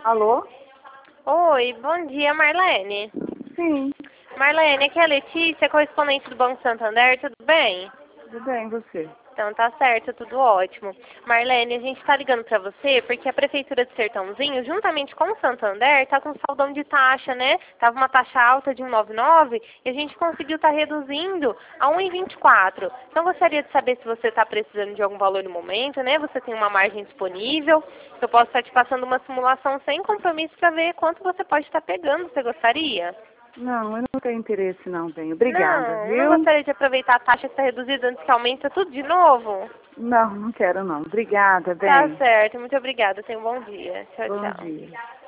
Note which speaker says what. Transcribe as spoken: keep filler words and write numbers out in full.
Speaker 1: Alô?
Speaker 2: Oi, bom dia, Marlene.
Speaker 1: Sim,
Speaker 2: Marlene, aqui é a Letícia, correspondente do Banco Santander, tudo bem?
Speaker 1: tudo bem, você?
Speaker 2: Então tá certo, tudo ótimo. Marlene, a gente tá ligando pra você porque a Prefeitura de Sertãozinho, juntamente com o Santander, tá com saldão de taxa, né? Tava uma taxa alta de um vírgula noventa e nove e a gente conseguiu tá reduzindo a um vírgula vinte e quatro. Então gostaria de saber se você tá precisando de algum valor no momento, né? Você tem uma margem disponível. Eu posso estar te passando uma simulação sem compromisso pra ver quanto você pode estar pegando. Você gostaria?
Speaker 1: Não, eu não tenho interesse não, bem. Obrigada,
Speaker 2: Não, não
Speaker 1: viu?
Speaker 2: gostaria de aproveitar a taxa que está reduzida antes que aumenta tudo de novo?
Speaker 1: Não, não quero não. Obrigada,
Speaker 2: Tá
Speaker 1: bem.
Speaker 2: certo, muito obrigada. Tenha um bom dia. Tchau,
Speaker 1: Bom
Speaker 2: tchau.
Speaker 1: dia.